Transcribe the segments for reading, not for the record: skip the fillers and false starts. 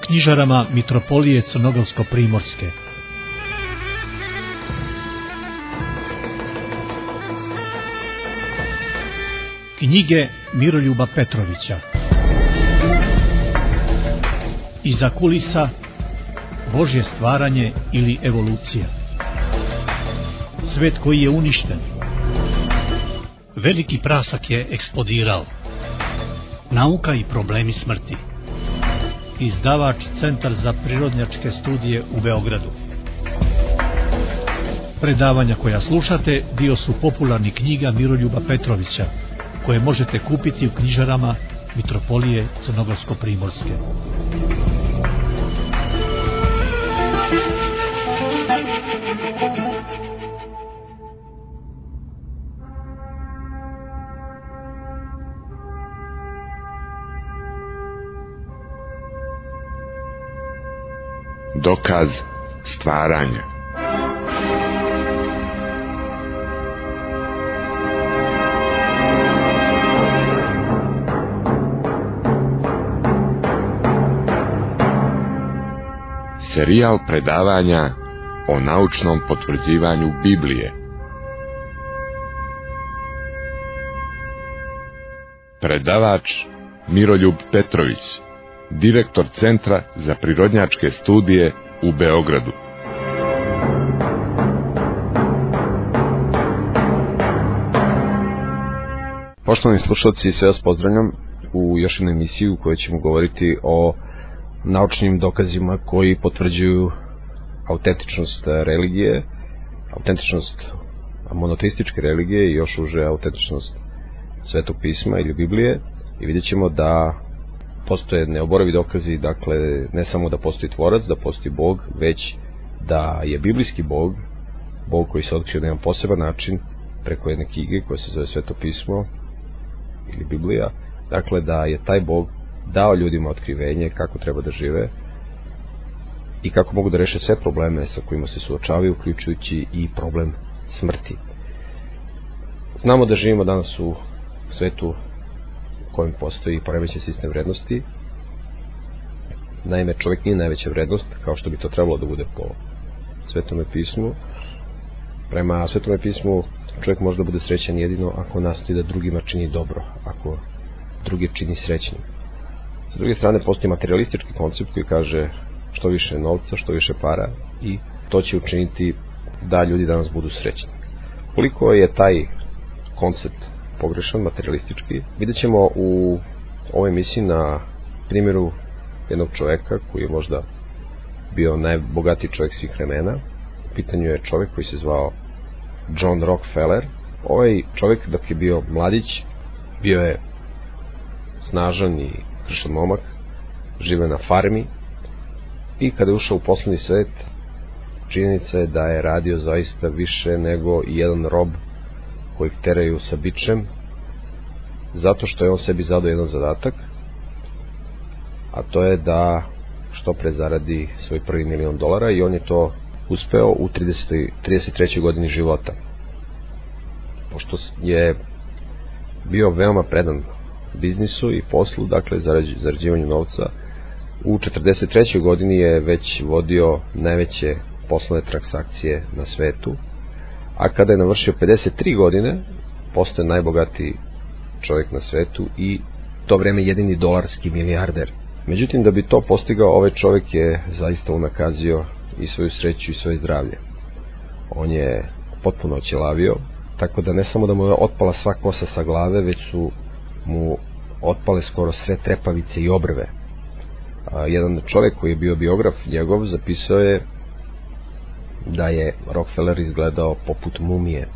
knjižarama Mitropolije Crnogorsko-primorske. Knjige Miroljuba Petrovića. Iza kulisa, Božje stvaranje ili evolucija. Svet koji je uništen. Veliki prasak je eksplodirao. Nauka i problemi smrti. Izdavač Centar za prirodnjačke studije u Beogradu. Predavanja koja slušate dio su popularnih knjiga Miroljuba Petrovića, koje možete kupiti u knjižarama Mitropolije Crnogorsko-primorske. Dokaz stvaranja. Serijal predavanja o naučnom potvrđivanju Biblije. Predavač Miroljub Petrović, direktor Centra za prirodnjačke studije u Beogradu. Poštovani slušalci, sve vas pozdravljam u još jednu emisiju u kojoj ćemo govoriti o naučnim dokazima koji potvrđuju autentičnost religije, autentičnost monoteističke religije i još uže autentičnost Svetog pisma ili Biblije, i vidjet ćemo da postoje neoborivi dokazi, dakle ne samo da postoji tvorac, da postoji Bog, već da je biblijski Bog, Bog koji se otkrio na jedan poseban način preko jedne knjige koja se zove Sveto pismo ili Biblija, dakle da je taj Bog dao ljudima otkrivenje kako treba da žive i kako mogu da reše sve probleme sa kojima se suočavaju, uključujući i problem smrti. Znamo da živimo danas u svetu u kojem postoji poremećen sistem vrednosti. Naime, čovjek nije najveća vrednost, kao što bi to trebalo da bude po Svetome pismu. Prema Svetome pismu čovjek može da bude srećan jedino ako nastoji da drugima čini dobro, ako druge čini srećnim. Sa druge strane, postoji materialistički koncept koji kaže što više novca, što više para, i to će učiniti da ljudi danas budu srećni. Koliko je taj koncept pogrešan, materialistički, vidjet ćemo u ovoj emisiji na primjeru jednog čoveka koji je možda bio najbogatiji čovjek svih vremena. U pitanju je čovjek koji se zvao John Rockefeller. Ovaj čovjek, dok je bio mladić, bio je snažan i kršan momak, žive na farmi, i kada je ušao u poslovni svet, činjenica je da je radio zaista više nego jedan rob kojeg teraju sa bičem, zato što je on sebi zadao jedan zadatak, a to je da što pre zaradi svoj prvi $1 milion, i on je to uspeo u 33. godini života. Pošto je bio veoma predan biznisu i poslu, dakle zarađivanju novca, u 43. godini je već vodio najveće poslovne transakcije na svetu, a kada je navršio 53 godine, postaje najbogatiji čovjek na svetu i to vreme jedini dolarski milijarder. Međutim, da bi to postigao, ovaj čovjek je zaista unakazio i svoju sreću i svoje zdravlje. On je potpuno oćelavio, tako da ne samo da mu je otpala sva kosa sa glave, već su mu otpale skoro sve trepavice i obrve. Jedan čovjek koji je bio biograf njegov zapisao je da je Rockefeller izgledao poput mumije.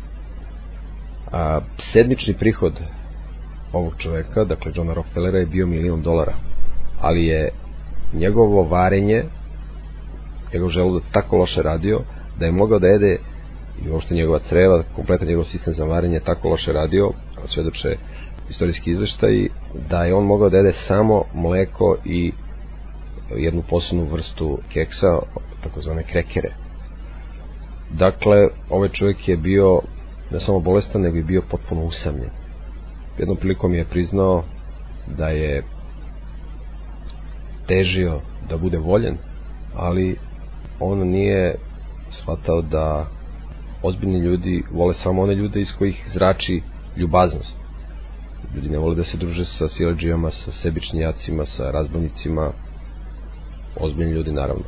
Sedmični prihod ovog čovjeka, dakle Johna Rockefellera, je bio $1 milion, ali je njegovo varenje, njegov želudac tako loše radio da je mogao da jede, i uopšte njegova creva, kompletan njegov sistem za varenje tako loše radio, svedoče istorijski izveštaji, da je on mogao da jede samo mleko i jednu posebnu vrstu keksa, takozvane krekere. Dakle, ovaj čovjek je bio ne samo bolestan, nego je bio potpuno usamljen. Jednom prilikom je priznao da je težio da bude voljen, ali on nije shvatao da ozbiljni ljudi vole samo one ljude iz kojih zrači ljubaznost. Ljudi ne vole da se druže sa siledžijama, sa sebičnjacima, sa razbojnicima. Ozbiljni ljudi, naravno.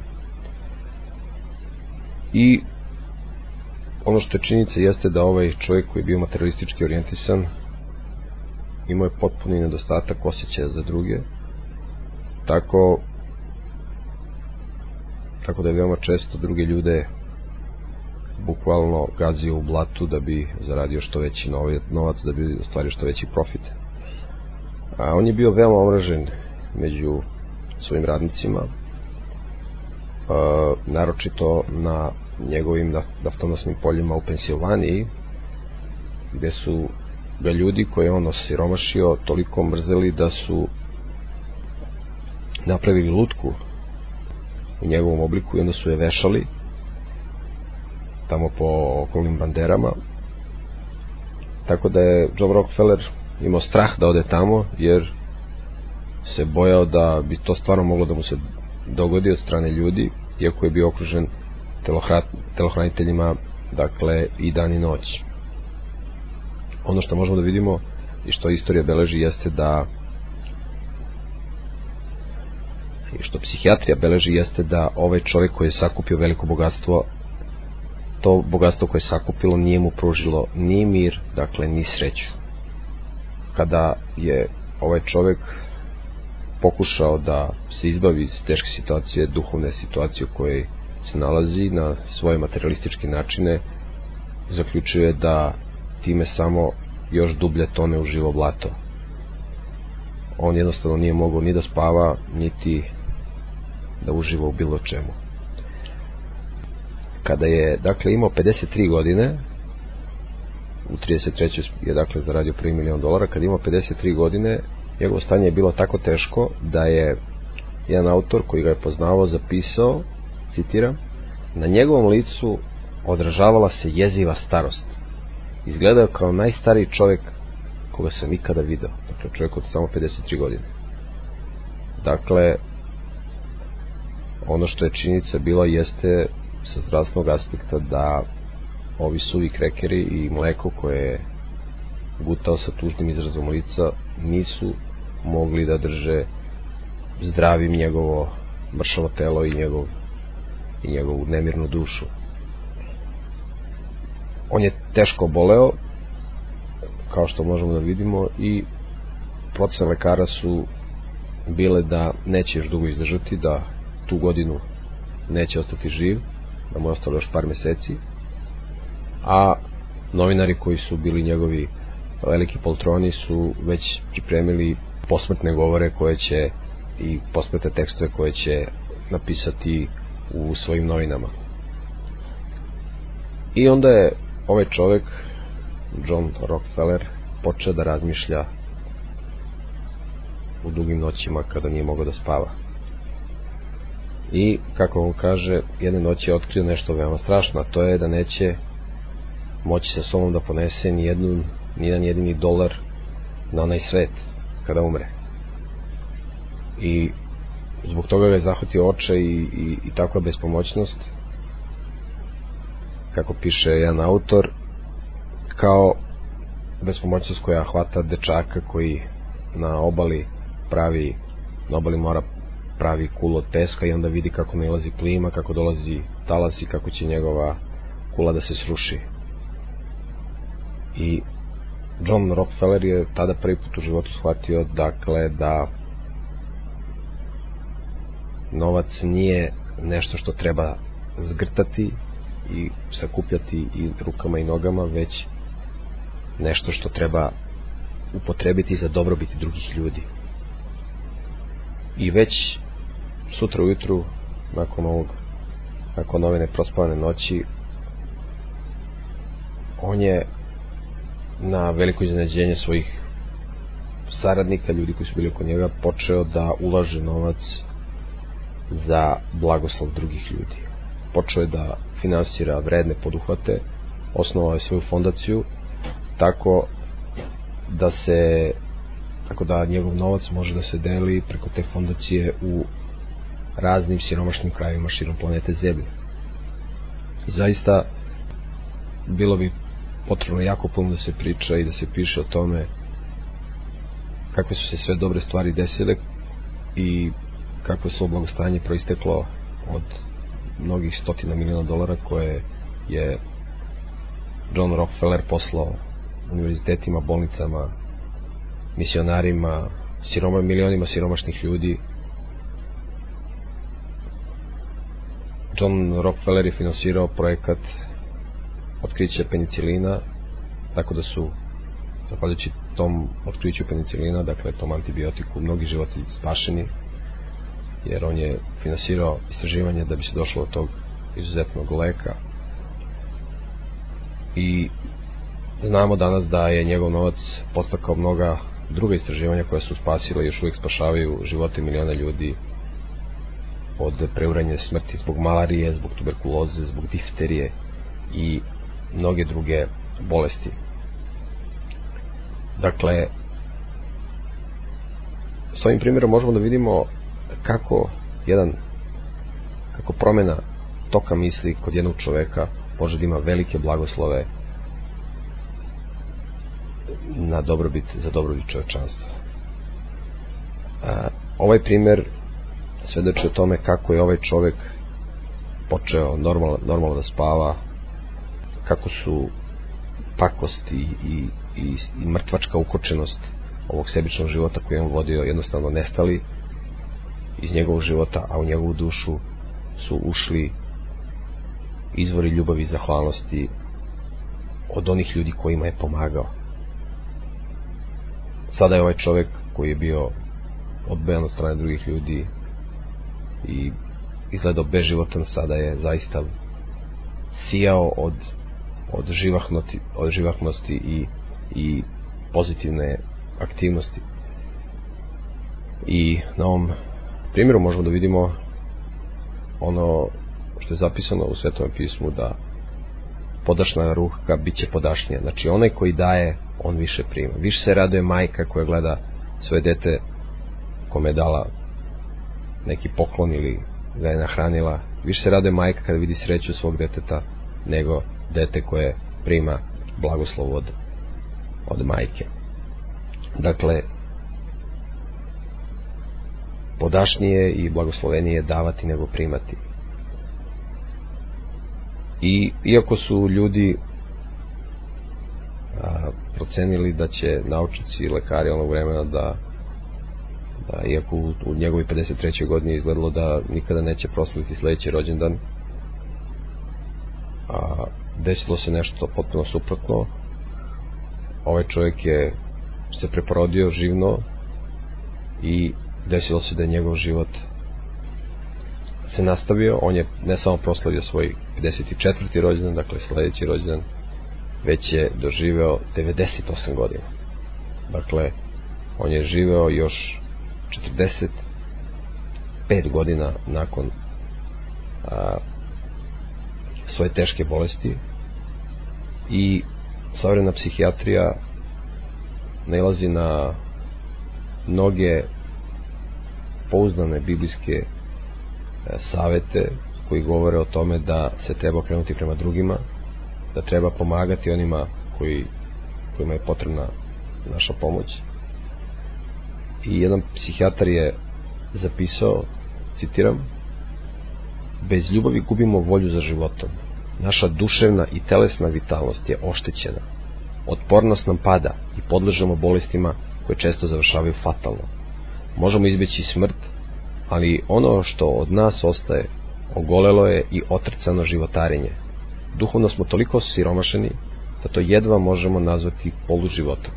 I ono što je činjenica jeste da ovaj čovjek koji je bio materialistički orijentisan imao je potpuni nedostatak osjećaja za druge, tako da je veoma često druge ljude bukvalno gazio u blatu da bi zaradio što veći novac, da bi ostvario što veći profit. A on je bio veoma omražen među svojim radnicima, naročito na njegovim naftonosnim poljima u Pensilvaniji, gde su ga ljudi koje on osiromašio toliko mrzeli da su napravili lutku u njegovom obliku i onda su je vešali tamo po okolnim banderama. Tako da je John Rockefeller imao strah da ode tamo, jer se bojao da bi to stvarno moglo da mu se dogodi od strane ljudi, iako je bio okružen telohraniteljima, dakle, i dan i noć. Ono što možemo da vidimo i što istorija beleži jeste da i što psihijatrija beleži jeste da ovaj čovjek koji je sakupio veliko bogatstvo, to bogatstvo koje je sakupilo nije mu pružilo ni mir, dakle, ni sreću. Kada je ovaj čovjek pokušao da se izbavi iz teške situacije, duhovne situacije u kojoj se nalazi na svoje materialističke načine, zaključuje da time samo još dublje tone u živo blato. On jednostavno nije mogao ni da spava, niti da uživa u bilo čemu. Kada je, dakle, imao 53 godine, u 33. je, dakle, zaradio $1 milion, kada je imao 53 godine, njegovo stanje je bilo tako teško da je jedan autor koji ga je poznavao zapisao, citiram, na njegovom licu odražavala se jeziva starost. Izgledao kao najstariji čovjek koga sam ikada video. Dakle, čovjek od samo 53 godine. Dakle, ono što je činjenica bila jeste sa zdravstvenog aspekta da ovi suvi krekeri i mleko koje je gutao sa tužnim izrazom lica nisu mogli da drže zdravim njegovo mršavo telo i njegovu nemirnu dušu. On je teško boleo, kao što možemo da vidimo, i procene lekara su bile da neće još dugo izdržati, da tu godinu neće ostati živ, da mu je ostalo još par meseci, a novinari koji su bili njegovi veliki poltroni su već pripremili posmrtne govore koje će i posmrtne tekstove koje će napisati u svojim novinama. I onda je ovaj čovjek, John Rockefeller, počeo da razmišlja u dugim noćima kada nije mogao da spava. I, kako on kaže, jedne noći je otkrio nešto veoma strašno, a to je da neće moći sa sobom da ponese ni jedan jedini dolar na onaj svet kada umre. I zbog toga ga je zahvatio očaj i takva bespomoćnost, kako piše jedan autor, kao bespomoćnost koja hvata dečaka koji na obali mora pravi kulu od peska i onda vidi kako nailazi plima, kako dolazi talas i kako će njegova kula da se sruši. I John Rockefeller je tada prvi put u životu shvatio, dakle, da novac nije nešto što treba zgrtati i sakupljati i rukama i nogama, već nešto što treba upotrebiti za dobrobit drugih ljudi. I već sutra ujutru, nakon ove neprospavane noći, on je na veliko iznenađenje svojih saradnika, ljudi koji su bili oko njega, počeo da ulaže novac za blagoslov drugih ljudi. Počeo je da finansira vredne poduhvate, osnovao je svoju fondaciju tako da njegov novac može da se deli preko te fondacije u raznim siromašnim krajevima širom planete Zemlje. I zaista bilo bi potrebno jako puno da se priča i da se piše o tome kakve su se sve dobre stvari desile i kakvo svo blagostanje proisteklo od mnogih stotina miliona dolara koje je John Rockefeller poslao univerzitetima, bolnicama, misionarima, milionima siromašnih ljudi. John Rockefeller je finansirao projekat otkrića penicilina, tako da su, zahvaljujući tom otkriću penicilina, dakle tom antibiotiku, mnogi životi spašeni, jer on je finansirao istraživanje da bi se došlo od tog izuzetnog leka. I znamo danas da je njegov novac podstakao mnoga druga istraživanja koja su spasila i još uvijek spašavaju živote miliona ljudi od preuranja smrti zbog malarije, zbog tuberkuloze, zbog difterije i mnoge druge bolesti. Dakle, s ovim primjerom možemo da vidimo kako promjena toka misli kod jednog čoveka može da ima velike blagoslove za dobrobit čovečanstva. Ovaj primjer svedoči o tome kako je ovaj čovek počeo normalno da spava, kako su pakost i mrtvačka ukočenost ovog sebičnog života koji je on vodio jednostavno nestali iz njegovog života, a u njegovu dušu su ušli izvori ljubavi i zahvalnosti od onih ljudi kojima je pomagao. Sada je ovaj čovek koji je bio odbijan od strane drugih ljudi i izgledao beživotan, sada je zaista sijao od živahnosti i pozitivne aktivnosti. I na ovom primjeru možemo da vidimo ono što je zapisano u Svetom pismu, da podašna ruka bit će podašnija. Znači onaj koji daje, on više prima. Više se raduje majka koja gleda svoje dete kome je dala neki poklon ili ga je nahranila. Više se raduje majka kada vidi sreću svog deteta nego dete koje prima blagoslov od majke. Dakle, podašnije i blagoslovenije davati nego primati. I iako su ljudi procenili da će naučnici i lekari onog vremena da iako u njegovoj 53. godini izgledalo da nikada neće proslaviti sledeći rođendan, desilo se nešto potpuno suprotno. Ovaj čovjek je se preporodio živno i desilo se da je njegov život se nastavio. On je ne samo proslavio svoj 54. rođendan, dakle sledeći rođendan, već je doživeo 98 godina. Dakle, on je živeo još 45 godina nakon svoje teške bolesti i savremena psihijatrija nailazi na mnoge pouzdane biblijske savete koji govore o tome da se treba okrenuti prema drugima, da treba pomagati onima kojima je potrebna naša pomoć. I jedan psihijatar je zapisao, citiram: bez ljubavi gubimo volju za životom. Naša duševna i telesna vitalnost je oštećena. Otpornost nam pada i podležemo bolestima koje često završavaju fatalno. Možemo izbjeći smrt, ali ono što od nas ostaje ogolelo je i otrcano životarenje. Duhovno smo toliko siromašeni da to jedva možemo nazvati poluživotom.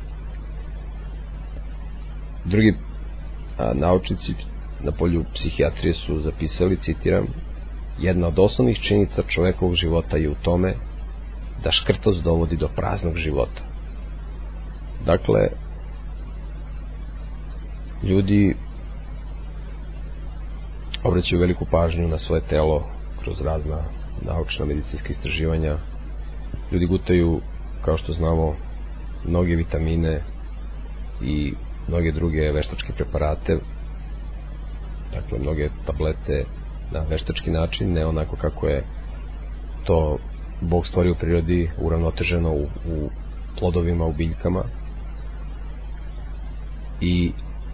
Drugi naučnici na polju psihijatrije su zapisali, citiram: jedna od osnovnih činjenica čovekovog života je u tome da škrtost dovodi do praznog života. Dakle, ljudi obraćaju veliku pažnju na svoje telo kroz razna naučna medicinska istraživanja. Ljudi gutaju, kao što znamo, mnoge vitamine i mnoge druge veštačke preparate, dakle mnoge tablete na veštački način, ne onako kako je to Bog stvorio u prirodi, uravnoteženo u plodovima, u biljkama. I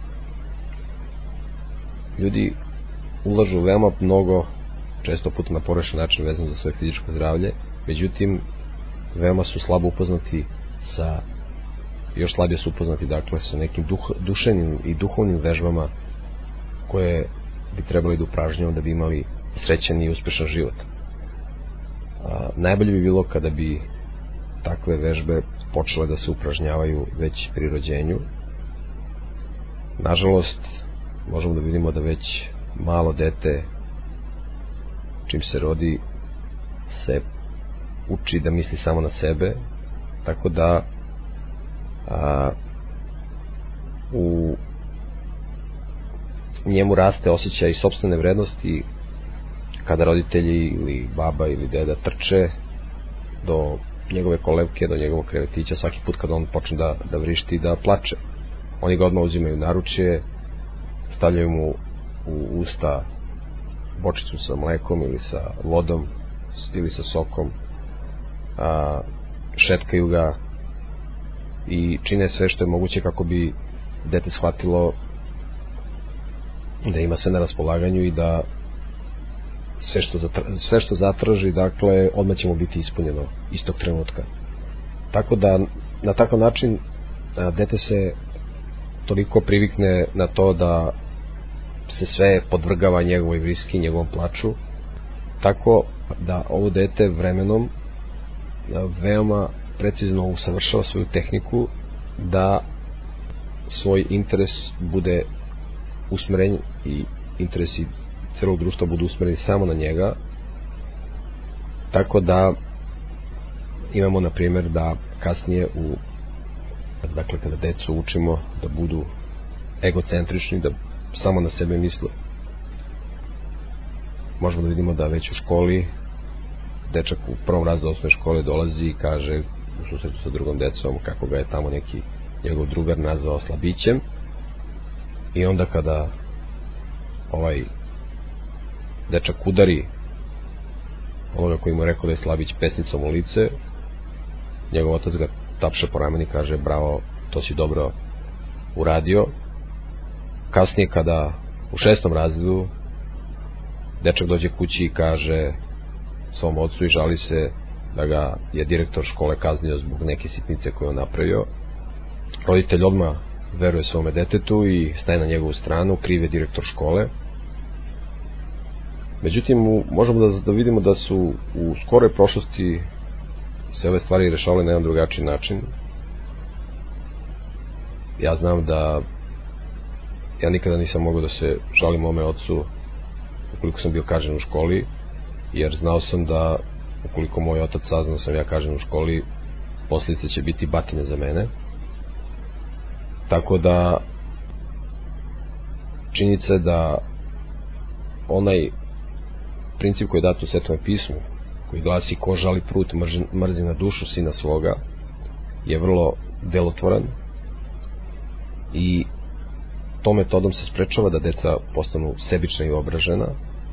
ljudi ulažu veoma mnogo, često puta na pogrešan način vezano za svoje fizičko zdravlje, međutim veoma su slabo upoznati sa, još slabije su upoznati dakle sa nekim duševnim i duhovnim vežbama koje bi trebali da upražnjavamo da bi imali srećan i uspešan život. Najbolje bi bilo kada bi takve vežbe počele da se upražnjavaju već pri rođenju. Nažalost, možemo da vidimo da već malo dete, čim se rodi, se uči da misli samo na sebe, tako da u njemu raste osjećaj sopstvene vrednosti kada roditelji ili baba ili deda trče do njegove kolevke, do njegovog krevetića, svaki put kada on počne da vrišti i da plače. Oni ga odmah uzimaju naručje, stavljaju mu u usta bočicu sa mlekom ili sa vodom ili sa sokom, šetkaju ga i čine sve što je moguće kako bi dete shvatilo da ima sve na raspolaganju i da sve što zatraži, dakle, odmah će mu biti ispunjeno istog trenutka. Tako da na takav način dete se toliko privikne na to da se sve podvrgava njegovoj vriski, njegovom plaču, tako da ovo dete vremenom veoma precizno usavršava svoju tehniku da svoj interes bude usmeren i interesi celog društva budu usmereni samo na njega, tako da imamo na primjer da kasnije dakle kada decu učimo da budu egocentrični, da samo na sebe misle, možemo da vidimo da već u školi dečak u prvom razredu osnovne škole dolazi i kaže u susretu sa drugom decom kako ga je tamo neki njegov drugar nazvao slabićem, i onda kada ovaj dečak udari onoga koji mu je rekao da je slabić pesnicom u lice, njegov otac ga tapše po rameni i kaže bravo, to si dobro uradio. Kasnije kada u 6. razredu dečak dođe kući i kaže svom ocu i žali se da ga je direktor škole kaznio zbog neke sitnice koju on napravio, roditelj odmah veruje svome detetu i staje na njegovu stranu, kriv je direktor škole. Međutim, možemo da vidimo da su u skoroj prošlosti se ove stvari rešavale na jedan drugačiji način. Ja znam da ja nikada nisam mogao da se žalim mome ocu ukoliko sam bio kažnjen u školi, jer znao sam da ukoliko moj otac sazna da sam ja kažnjen u školi, posljedice će biti batine za mene. Tako da činjenica je da onaj princip koji je dat u Svetom pismu, koji glasi ko žali prut mrzi na dušu sina svoga, je vrlo delotvoran i tom metodom se sprečava da deca postanu sebična i obražena.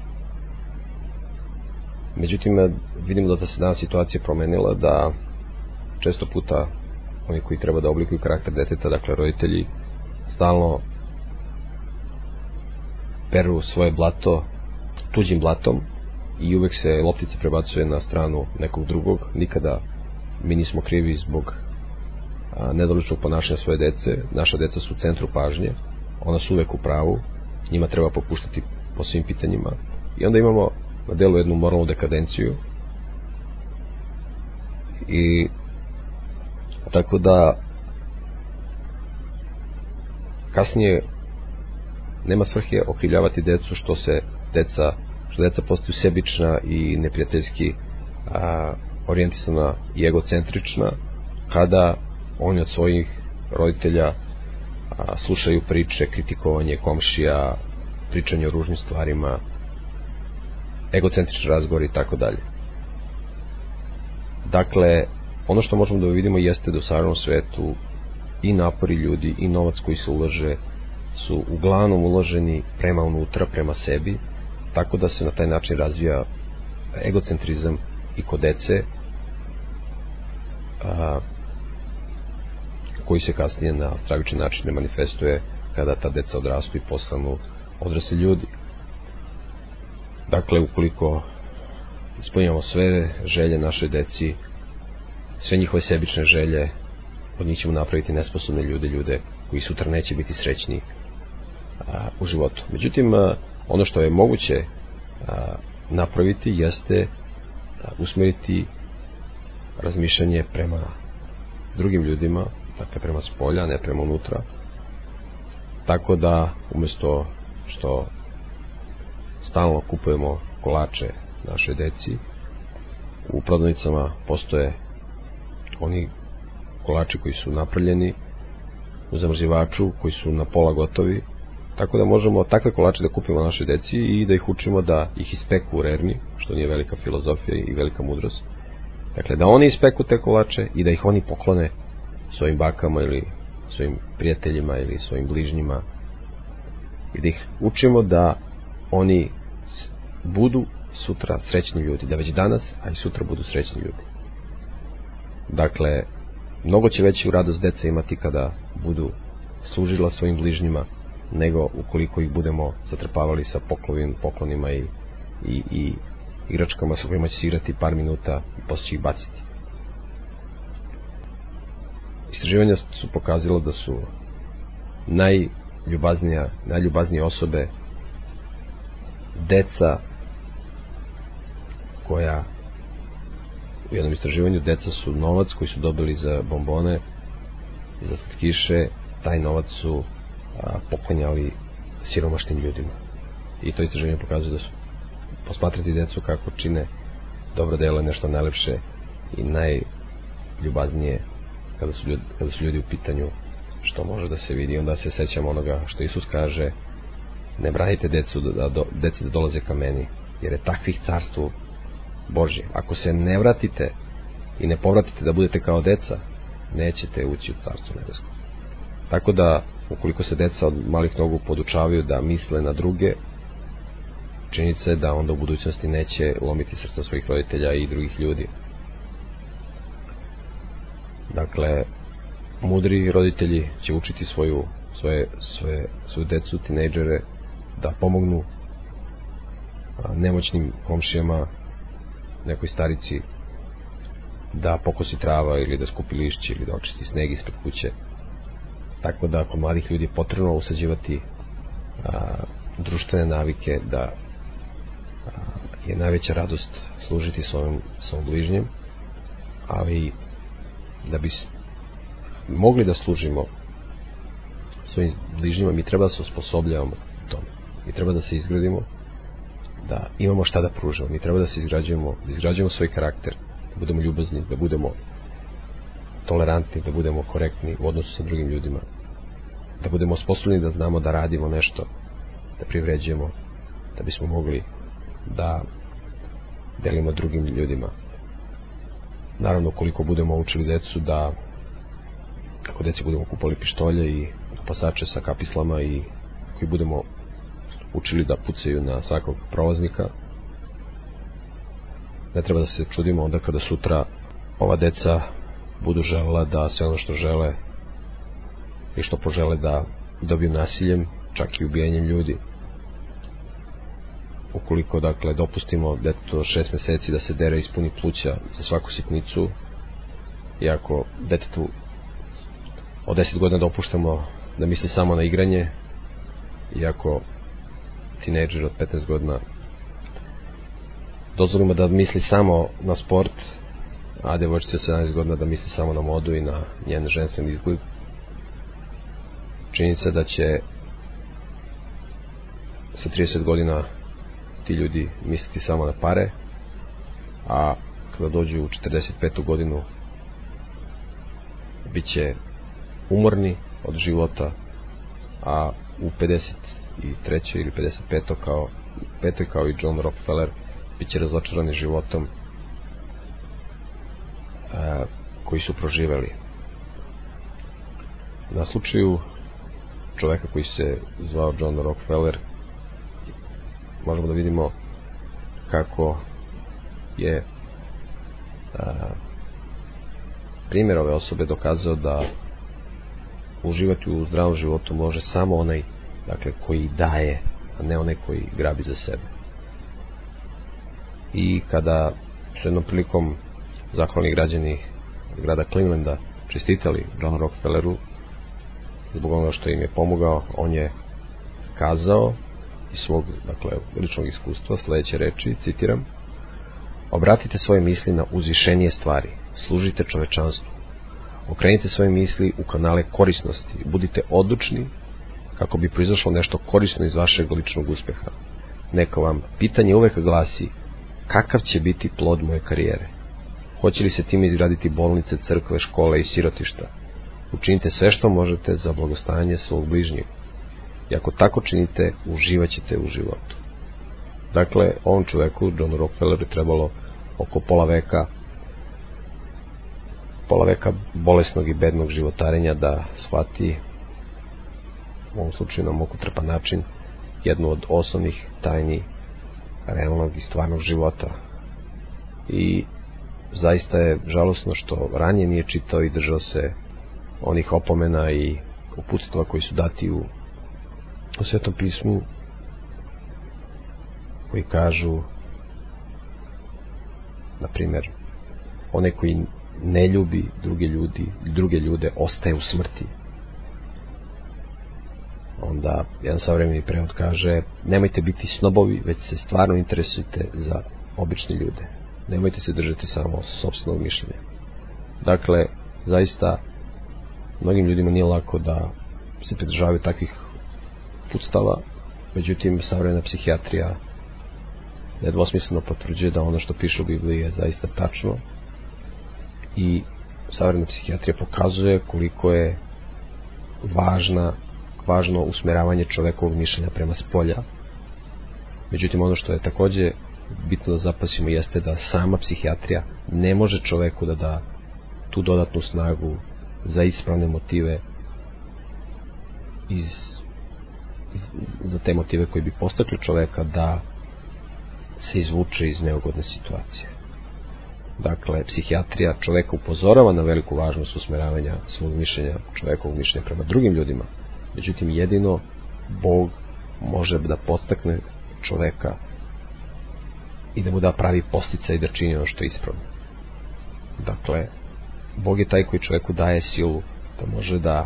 Međutim, vidimo da se danas situacija promenila, da često puta oni koji treba da oblikuju karakter deteta, dakle roditelji, stalno peru svoje blato tuđim blatom i uvek se loptica prebacuje na stranu nekog drugog. Nikada mi nismo krivi zbog nedoličnog ponašanja svoje dece. Naša deca su u centru pažnje, ona su uvek u pravu, njima treba popuštati po svim pitanjima. I onda imamo na delu jednu moralnu dekadenciju, i tako da kasnije nema svrhe okrivljavati decu što deca postaju sebična i neprijateljski orijentisana i egocentrična, kada oni od svojih roditelja slušaju priče, kritikovanje komšija, pričanje o ružnim stvarima, egocentrični razgovor i tako dalje. Dakle, ono što možemo da vidimo jeste da u savremenom svetu i napori ljudi i novac koji se ulaže su uglavnom uloženi prema unutra, prema sebi, tako da se na taj način razvija egocentrizam i kod dece, koji se kasnije na tragičan način ne manifestuje kada ta deca odrastu i postanu odrasli ljudi. Dakle, ukoliko ispunjamo sve želje našoj deci, sve njihove sebične želje, od njih ćemo napraviti nesposobne ljude koji sutra neće biti srećni u životu. Međutim, ono što je moguće napraviti jeste usmeriti razmišljanje prema drugim ljudima, dakle prema spolja, ne prema unutra, tako da umjesto što stalno kupujemo kolače našoj deci, u prodavnicama postoje oni kolači koji su napravljeni u zamrzivaču, koji su na pola gotovi, tako da možemo takve kolače da kupimo našoj deci i da ih učimo da ih ispeku u rerni, što nije velika filozofija i velika mudrost. Dakle, da oni ispeku te kolače i da ih oni poklone svojim bakama ili svojim prijateljima ili svojim bližnjima i da ih učimo da oni budu sutra srećni ljudi, da već danas, a i sutra budu srećni ljudi. Dakle, mnogo će veću radost deca imati kada budu služila svojim bližnjima, nego ukoliko ih budemo zatrpavali sa poklonima i igračkama sa kojima će se igrati par minuta i posle će ih baciti. Istraživanja su pokazala da su najljubaznije osobe deca koja, u jednom istraživanju, deca su novac koji su dobili za bombone, za slatkiše, taj novac su poklanjali siromašnim ljudima. I to istraživanje pokazuje da su posmatrati decu kako čine dobro delo, nešto najlepše i najljubaznije kada su ljudi u pitanju, što može da se vidi. Onda se sećamo onoga što Isus kaže: ne branite deci da dolaze ka meni, jer je takvih carstvo Božje. Ako se ne vratite i ne povratite da budete kao deca, nećete ući u carstvo nebesko. Tako da, ukoliko se deca od malih nogu podučavaju da misle na druge, činjenica je da onda u budućnosti neće lomiti srca svojih roditelja i drugih ljudi. Dakle, mudri roditelji će učiti svoju decu, tinejdžere, da pomognu nemoćnim komšijama, nekoj starici da pokosi trava ili da skupi lišće ili da očisti sneg ispred kuće. Tako da kod mladih ljudi je potrebno usađivati društvene navike, da je najveća radost služiti svom bližnjem, ali da bi mogli da služimo svojim bližnjima, mi treba da se osposobljavamo tome. Mi treba da se izgradimo, da imamo šta da pružamo. Mi treba da se izgrađujemo svoj karakter, da budemo ljubazni, da budemo tolerantni, da budemo korektni u odnosu sa drugim ljudima, da budemo sposobni da znamo da radimo nešto, da privređujemo, da bismo mogli da delimo drugim ljudima. Naravno, koliko budemo učili decu da, ako deci budemo kupali pištolje i pasače sa kapislama i koji budemo učili da pucaju na svakog prolaznika, ne treba da se čudimo onda kada sutra ova deca budu želela da sve ono što žele i što požele da dobiju nasiljem, čak i ubijanjem ljudi. Ukoliko, dakle, dopustimo detetu 6 meseci da se dere ispuni pluća za svaku sitnicu, i ako detetu od 10 godina dopuštamo da misli samo na igranje, i ako tinejdžer od 15 godina dozvolimo da misli samo na sport, a devojčica od 17 godina da misli samo na modu i na njen ženstven izgled, činjenica da će sa 30 godina ti ljudi misliti samo na pare, a kada dođu u 45. godinu bit će umorni od života, a u 53. ili 55. kao i John Rockefeller bit će razočarani životom koji su proživeli. Na slučaju čoveka koji se zvao John Rockefeller, možemo da vidimo kako je primjer ove osobe dokazao da uživati u zdravom životu može samo onaj, dakle, koji daje, a ne onaj koji grabi za sebe. I kada su jednom prilikom zahvalni građani grada Clevelanda čestitali Johnu Rockefelleru zbog onoga što im je pomogao, on je kazao iz svog, dakle, ličnog iskustva sledeće reči, citiram: obratite svoje misli na uzvišenije stvari, služite čovečanstvu, okrenite svoje misli u kanale korisnosti, budite odlučni kako bi proizašlo nešto korisno iz vašeg ličnog uspeha. Neka vam pitanje uvek glasi: kakav će biti plod moje karijere? Hoće li se time izgraditi bolnice, crkve, škole i sirotišta? Učinite sve što možete za blagostanje svog bližnjeg. I ako tako činite, uživaćete u životu. Dakle, ovom čoveku, Johnu Rockefelleru, je trebalo oko pola veka bolesnog i bednog životarenja da shvati, u ovom slučaju na mukotrpan način, jednu od osnovnih tajni realnog i stvarnog života. I zaista je žalosno što ranije nije čitao i držao se onih opomena i uputstva koji su dati u Svetom pismu, koji kažu, na primjer, onaj koji ne ljubi druge ljude ostaje u smrti. Onda jedan savremeni prevod kaže: nemojte biti snobovi, već se stvarno interesujte za obične ljude. Nemojte se držati samo sopstvenog mišljenja. Dakle, zaista mnogim ljudima nije lako da se pridržavaju takvih uputstava, međutim savremena psihijatrija nedvosmisleno potvrđuje da ono što piše u Bibliji je zaista tačno, i savremena psihijatrija pokazuje koliko je važno usmeravanje čovekovog mišljenja prema spolja. Međutim, ono što je takođe bitno da zapasimo jeste da sama psihijatrija ne može čoveku da da tu dodatnu snagu za ispravne motive za te motive koji bi postakli čoveka da se izvuče iz neugodne situacije. Dakle, psihijatrija čoveka upozorava na veliku važnost usmeravanja svog mišljenja, čovekovog mišljenja prema drugim ljudima. Međutim, jedino Bog može da podstakne čoveka i da mu da pravi podsticaj i da čini ono što je ispravno. Dakle, Bog je taj koji čoveku daje silu da može da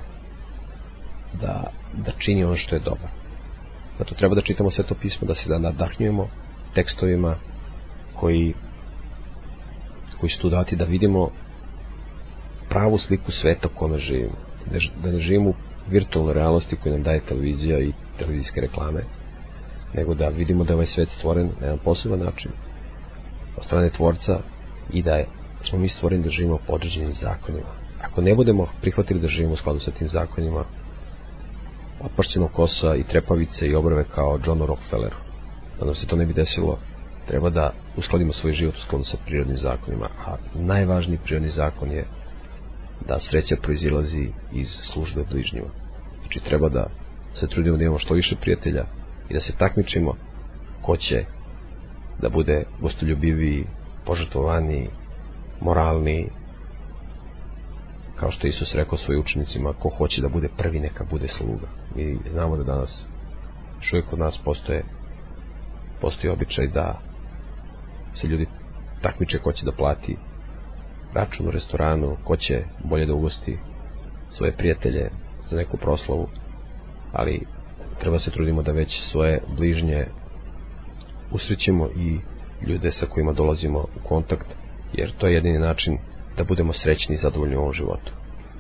čini ono što je dobro. Zato treba da čitamo Sveto pismo, da se da nadahnjujemo tekstovima koji su tu dati, da vidimo pravu sliku sveta u kome živimo. Da ne živimo u virtualnoj realnosti koju nam daje televizija i televizijske reklame, nego da vidimo da je ovaj svet stvoren na jedan poseban način od strane Tvorca i da smo mi stvoreni da živimo po određenim zakonima. Ako ne budemo prihvatili da živimo u skladu sa tim zakonima, otpašćemo kosa i trepavice i obrve kao Johnu Rockefelleru. Da nam se to ne bi desilo, treba da uskladimo svoj život u skladu sa prirodnim zakonima, a najvažniji prirodni zakon je da sreća proizilazi iz službe bližnjima. Znači, treba da se trudimo da imamo što više prijatelja i da se takmičimo ko će da bude gostoljubiviji, požrtvovaniji, moralniji, kao što je Isus rekao svojim učenicima: ko hoće da bude prvi, neka bude sluga. Mi znamo da danas još kod nas postoji običaj da se ljudi takmiče ko će da plati račun u restoranu, ko će bolje da ugosti svoje prijatelje za neku proslavu, ali treba se trudimo da već svoje bližnje usrećemo i ljude sa kojima dolazimo u kontakt, jer to je jedini način da budemo srećni i zadovoljni u ovom životu.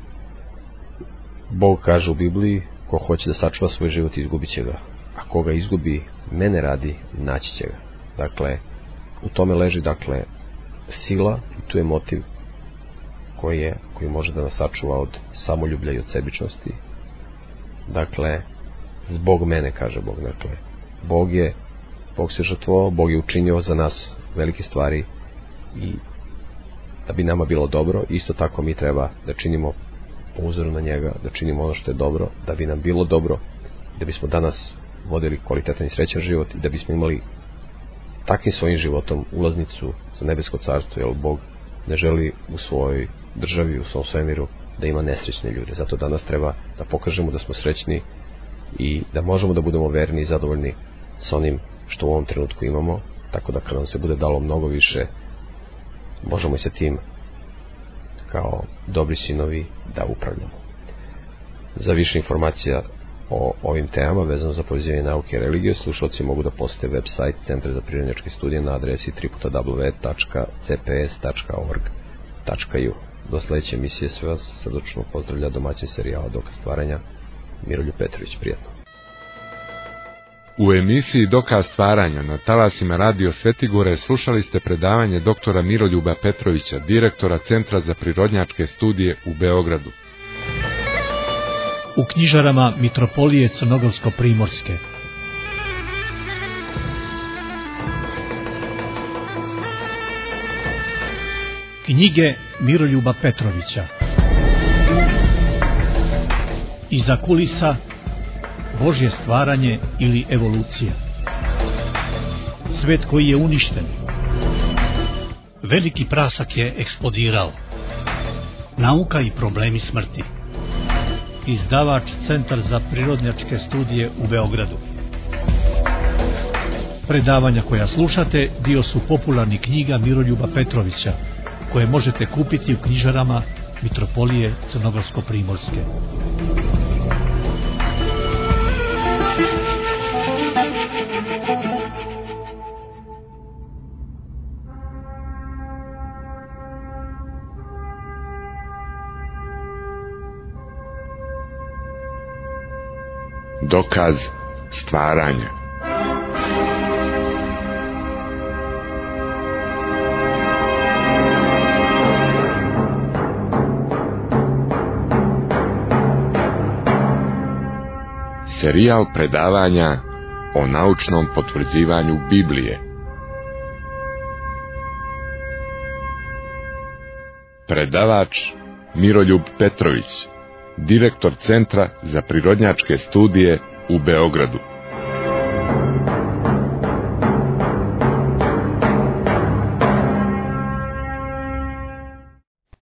Bog kaže u Bibliji: ko hoće da sačuva svoj život, izgubit će ga, a ko ga izgubi mene radi, naći će ga. Dakle, u tome leži, dakle, sila, i tu je motiv koji može da nas sačuva od samoljublja i od sebičnosti. Dakle, zbog mene, kaže Bog. Dakle, Bog se žrtvovao, Bog je učinio za nas velike stvari i da bi nama bilo dobro, isto tako mi treba da činimo po uzoru na njega, da činimo ono što je dobro, da bi nam bilo dobro, da bismo danas vodili kvalitetan i srećan život i da bismo imali takvim svojim životom ulaznicu za nebesko carstvo, jer Bog ne želi u svojoj državi, u svom svemiru da ima nesrećne ljude. Zato danas treba da pokažemo da smo srećni i da možemo da budemo verni i zadovoljni sa onim što u ovom trenutku imamo, tako da kad nam se bude dalo mnogo više, možemo i sa tim kao dobri sinovi da upravljamo. Za više informacija o ovim temama vezano za povezivanje nauke i religije, slušalci mogu da posete web sajt Centra za prirodnjačke studije na adresi www.cps.org.u. Do sledeće emisije sve vas srdačno pozdravlja domaćin serijala Dokaz stvaranja Miroljub Petrović. Prijatno. U emisiji Dokaz stvaranja na talasima Radio Svetigore slušali ste predavanje doktora Miroljuba Petrovića, direktora Centra za prirodnjačke studije u Beogradu. U knjižarama Mitropolije Crnogorsko-primorske. Knjige Miroljuba Petrovića. Iza kulisa Božje stvaranje ili evolucija. Svet koji je uništen. Veliki prasak je eksplodirao. Nauka i problemi smrti. Izdavač Centar za prirodnjačke studije u Beogradu. Predavanja koja slušate dio su popularnih knjiga Miroljuba Petrovića, koje možete kupiti u knjižarama Mitropolije Crnogorsko-primorske. Dokaz stvaranja. Serijal predavanja o naučnom potvrđivanju Biblije. Predavač Miroljub Petrović, direktor Centra za prirodnjačke studije u Beogradu.